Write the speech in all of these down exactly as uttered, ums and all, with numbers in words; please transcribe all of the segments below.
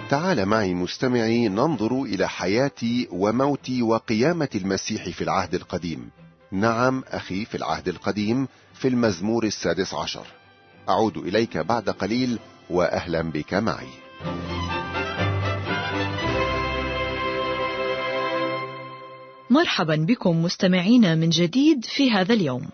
تعال معي مستمعي ننظر إلى حياة وموت وقيامة المسيح في العهد القديم. نعم أخي، في العهد القديم، في المزمور السادس عشر. أعود إليك بعد قليل وأهلا بك معي. مرحبا بكم مستمعينا من جديد في هذا اليوم.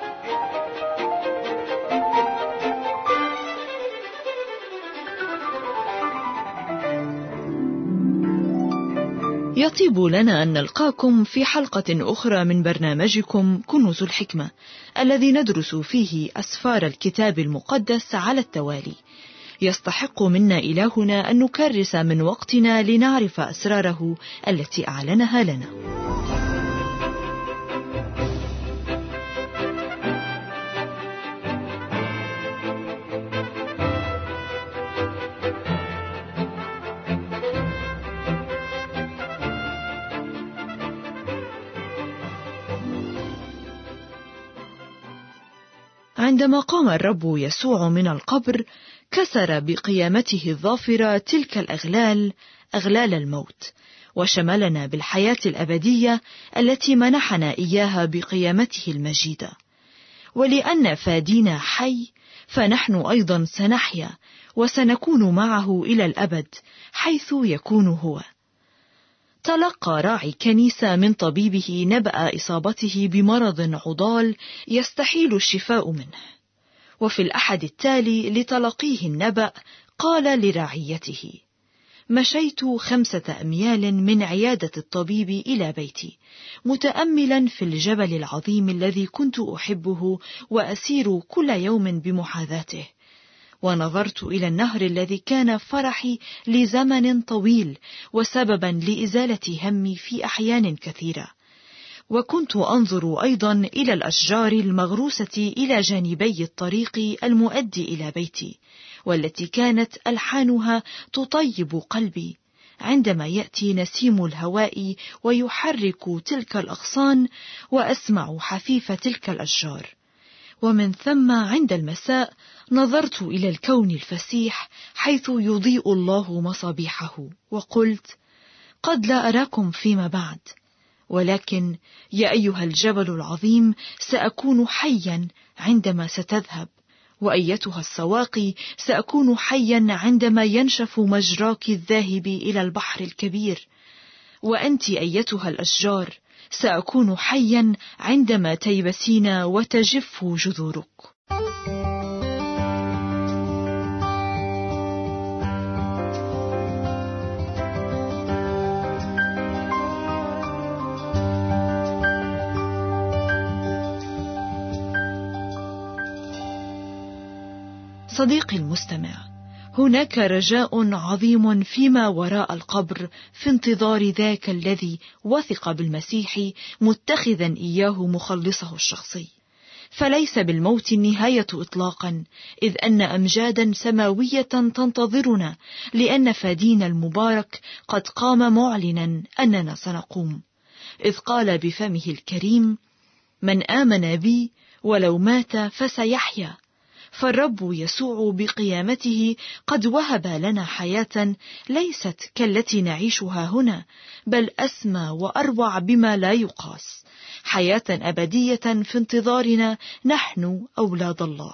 يطيب لنا أن نلقاكم في حلقة أخرى من برنامجكم كنوز الحكمة، الذي ندرس فيه أسفار الكتاب المقدس على التوالي. يستحق منا إلهنا أن نكرس من وقتنا لنعرف أسراره التي أعلنها لنا. عندما قام الرب يسوع من القبر، كسر بقيامته الظافرة تلك الأغلال، أغلال الموت، وشملنا بالحياة الأبدية التي منحنا إياها بقيامته المجيدة. ولأن فادينا حي، فنحن أيضا سنحيا وسنكون معه إلى الأبد حيث يكون هو. تلقى راعي كنيسة من طبيبه نبأ إصابته بمرض عضال يستحيل الشفاء منه، وفي الأحد التالي لتلقيه النبأ قال لرعيته: مشيت خمسة أميال من عيادة الطبيب إلى بيتي، متأملا في الجبل العظيم الذي كنت أحبه وأسير كل يوم بمحاذاته، ونظرت إلى النهر الذي كان فرحي لزمن طويل وسببا لإزالة همي في أحيان كثيرة. وكنت أنظر أيضا إلى الأشجار المغروسة إلى جانبي الطريق المؤدي إلى بيتي، والتي كانت ألحانها تطيب قلبي عندما يأتي نسيم الهواء ويحرك تلك الأغصان، وأسمع حفيف تلك الأشجار. ومن ثم عند المساء نظرت إلى الكون الفسيح حيث يضيء الله مصابيحه، وقلت: قد لا أراكم فيما بعد، ولكن يا أيها الجبل العظيم، سأكون حيا عندما ستذهب، وأيتها السواقي، سأكون حيا عندما ينشف مجراك الذاهب إلى البحر الكبير، وأنت أيتها الأشجار، سأكون حيا عندما تيبسين وتجف جذورك. صديقي المستمع، هناك رجاء عظيم فيما وراء القبر في انتظار ذاك الذي وثق بالمسيح متخذا إياه مخلصه الشخصي. فليس بالموت النهاية إطلاقا، إذ أن أمجادا سماوية تنتظرنا، لأن فادينا المبارك قد قام معلنا أننا سنقوم، إذ قال بفمه الكريم: من آمن بي ولو مات فسيحيا. فالرب يسوع بقيامته قد وهب لنا حياة ليست كالتي نعيشها هنا، بل أسمى وأروع بما لا يقاس، حياة أبدية في انتظارنا نحن أولاد الله.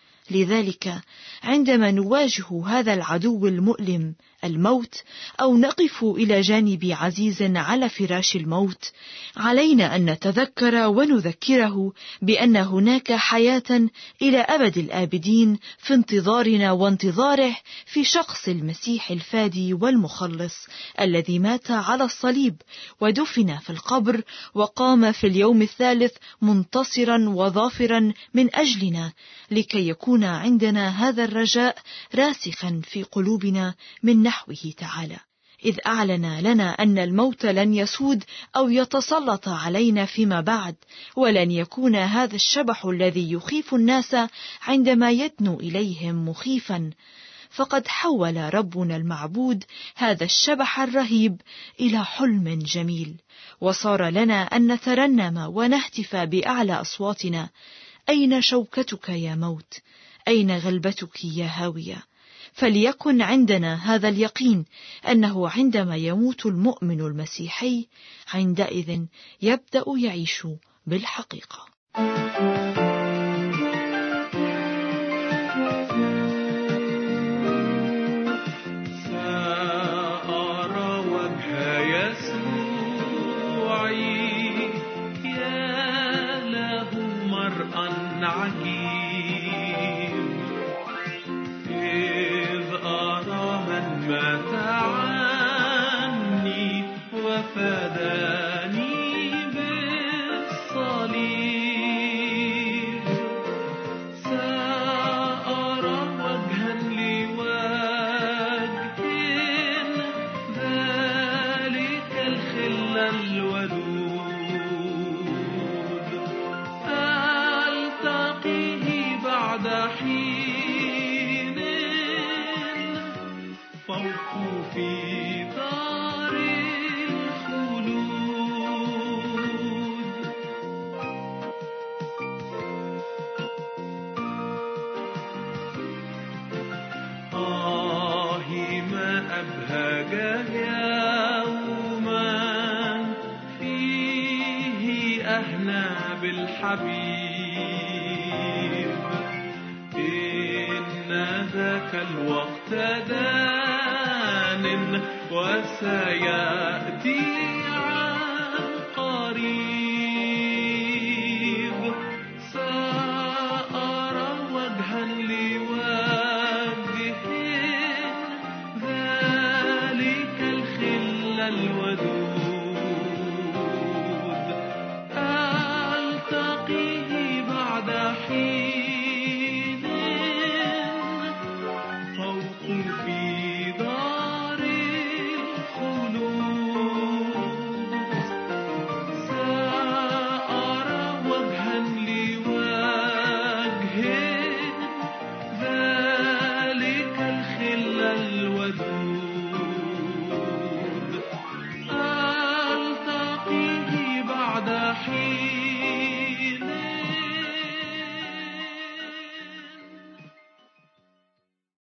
لذلك عندما نواجه هذا العدو المؤلم الموت، أو نقف إلى جانب عزيز على فراش الموت، علينا أن نتذكر ونذكره بأن هناك حياة إلى أبد الآبدين في انتظارنا وانتظاره في شخص المسيح الفادي والمخلص، الذي مات على الصليب ودفن في القبر وقام في اليوم الثالث منتصرا وظافرا من أجلنا، لكي يكون عندنا هذا الرجاء راسخا في قلوبنا من نحوه تعالى، إذ أعلن لنا أن الموت لن يسود أو يتسلط علينا فيما بعد، ولن يكون هذا الشبح الذي يخيف الناس عندما يدنو إليهم مخيفا. فقد حول ربنا المعبود هذا الشبح الرهيب إلى حلم جميل، وصار لنا أن نترنم ونهتف بأعلى أصواتنا: أين شوكتك يا موت؟ أين غلبتك يا هاوية؟ فليكن عندنا هذا اليقين أنه عندما يموت المؤمن المسيحي عندئذ يبدأ يعيش بالحقيقة. بالحبيب إن ذاك الوقت دان وسيأتي عن قريب. سأرى وجها لوجه ذلك الخل الودود حين فوق في دار الخلود. سأرى وجها لوجه ذلك الخل الودود ألتقيه بعد حين